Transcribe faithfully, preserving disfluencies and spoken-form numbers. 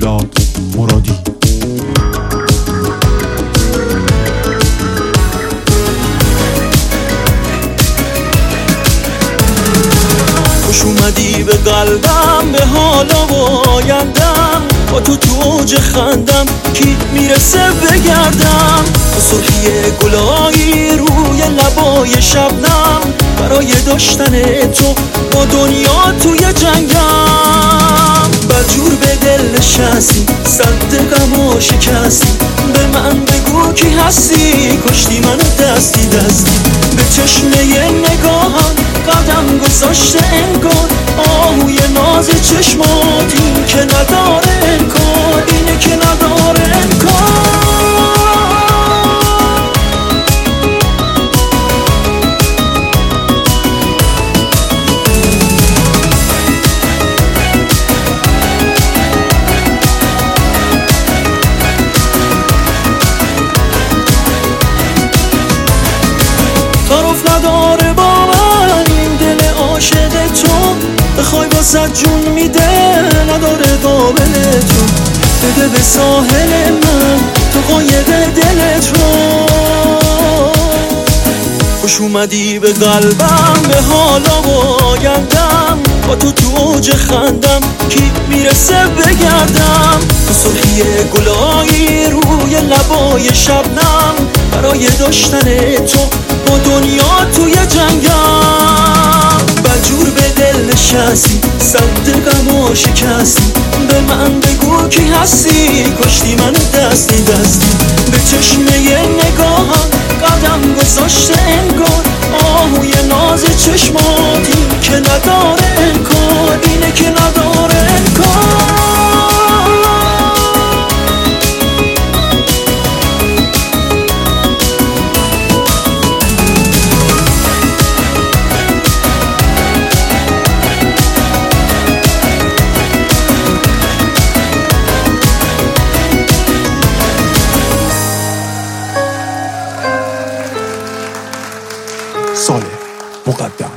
میلاد مرادی. خوش اومدی به قلبم، به حالا و آیندم، با تو تو اوج خندم کی میرسه بگردم. با سرخی گلایی روی لبای شبنم، برای داشتن تو با دنیا توی جنگم. بدجور به دل نشستی، صد غم و شکستی، به من بگو کی هستی، کشتی منو دستی دستی. به چشمه نگاهم قدم گذاشته انگار، آهوی ناز چشمات این که نداره انکار، اینه که نداره انکار. تعارف نداره با من این دل عاشق تو، بخوای واسه جون میده نداره قابل تو. بده به ساحل من تو قایق دلت رو. خوش اومدی به قلبم، به حالا و آیندم، با تو تو اوج خندم کی میرسه بگردم. تو سرخی گلایی روی لبای شبنم، برای داشتن تو با دنیا توی جنگم. بدجور به دل نشستی، صد غم و شکستی، به من بگو کی هستی، کشتی منو دستی دستی. به چشمه نگاهم قدم گذاشته انگار، آهوی ناز چشمات این که نداره انکار، اینه که نداره انکار. صالح مقدم.